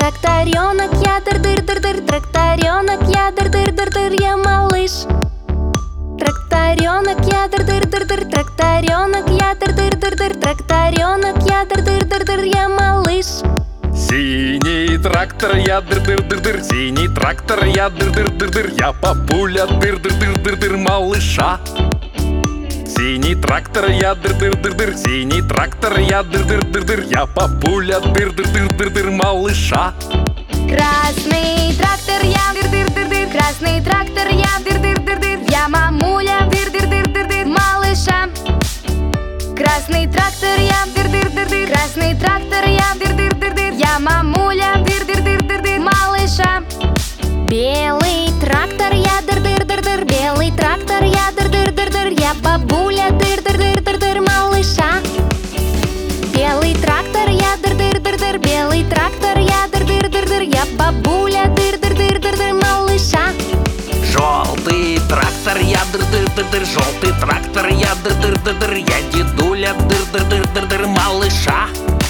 Тракторенок я дыр-дыр-дыр-дыр, тракторенок я дыр-дыр-дыр-дыр, я малыш. Тракторенок я дыр-дыр-дыр-дыр, тракторенок я дыр-дыр-дыр-дыр, тракторенок я дыр-дыр-дыр-дыр, я малыш. Синий трактор, я дыр-дыр-дыр-дыр, синий трактор, я дыр-дыр-дыр-дыр, я папуля дыр-дыр-дыр-дыр-дыр малыша. Синий трактор, я дыр-дыр-дыр-дыр, синий трактор, я дыр-дыр-дыр-дыр, я папуля дыр-дыр-дыр-дыр-дыр малыша. Красный трактор, я дыр-дыр-дыр-дыр, красный трактор, я дыр-дыр-дыр-дыр, я мамуля дыр-дыр-дыр-дыр-дыр малыша. Красный трактор, я дыр-дыр-дыр-дыр, красный трактор, я дыр-дыр-дыр-дыр, я мамуля дыр-дыр-дыр-дыр-дыр малыша. Белый трактор, я дыр-дыр-дыр-дыр, белый трактор, я дыр-дыр-дыр-дыр, я бабуля дыр-дыр-дыр-дыр-дыр малыша. Белый трактор, я дыр-дыр-дыр-дыр, белый трактор, я дыр-дыр-дыр-дыр, я бабуля дыр-дыр-дыр-дыр-дыр малыша. Желтый трактор, я дыр-дыр-дыр-дыр, желтый трактор, я дыр-дыр-дыр-дыр, я дедуля дыр-дыр-дыр-дыр-дыр малыша.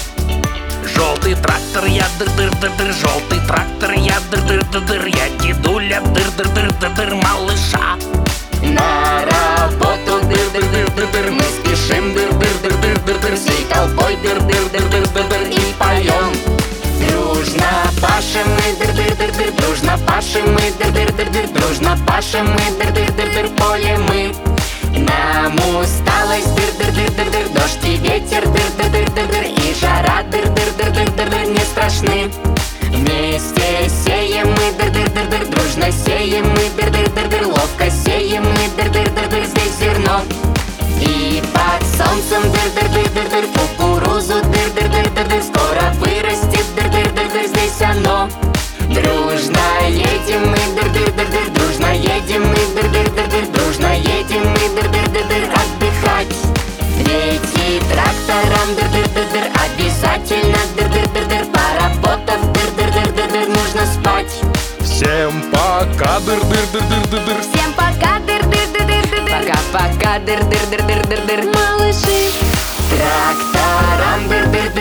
Желтый трактор, я дыр-дыр-дыр-дыр, желтый трактор, я дыр-дыр-дыр-дыр, я дедуля дыр-дыр-дыр-дыр-дыр малыша. На работу дыр-дыр-дыр-дыр-дыр, мы спешим дыр-дыр-дыр-дыр-дыр-дыр, всей толпой дыр-дыр-дыр-дыр-дыр-дыр и поем. Дружно пашем мы дыр-дыр-дыр-дыр, дружно пашем мы дыр-дыр-дыр-дыр, дружно пашем мы дыр-дыр-дыр-дыр, поле мы. Нам усталость дыр-дыр-дыр-дыр-дыр, дождь и ветер дыр-дыр-дыр-дыр-дыр, и жара дыр-дыр-дыр-дыр-дыр не страшны. Вместе сеем мы дыр-дыр-дыр-дыр, дружно сеем мы дыр-дыр-дыр-дыр, ловко сеем мы дыр-дыр-дыр-дыр здесь зерно. И под солнцем дыр-дыр-дыр-дыр-дыр, кукурузу дыр-дыр-дыр-дыр-дыр, скоро вырастет дыр-дыр-дыр-дыр здесь оно. Дружно едем мы дыр-дыр-дыр-дыр, дружно едем мы дыр-дыр-дыр-дыр, дружно едем мы дыр-дыр-дыр-дыр отдыхать. Ведь и трактором дыр-дыр-дыр-дыр, обязательно дыр-дыр-дыр-дыр, поработав дыр-дыр-дыр-дыр, нужно спать. Всем пока, дыр-дыр-дыр-дыр-дыр. Всем пока, дыр-дыр-дыр-дыр-дыр, Пока-пока дыр-дыр-дыр-дыр-дыр, малыши. трактором дыр-дыр-дыр.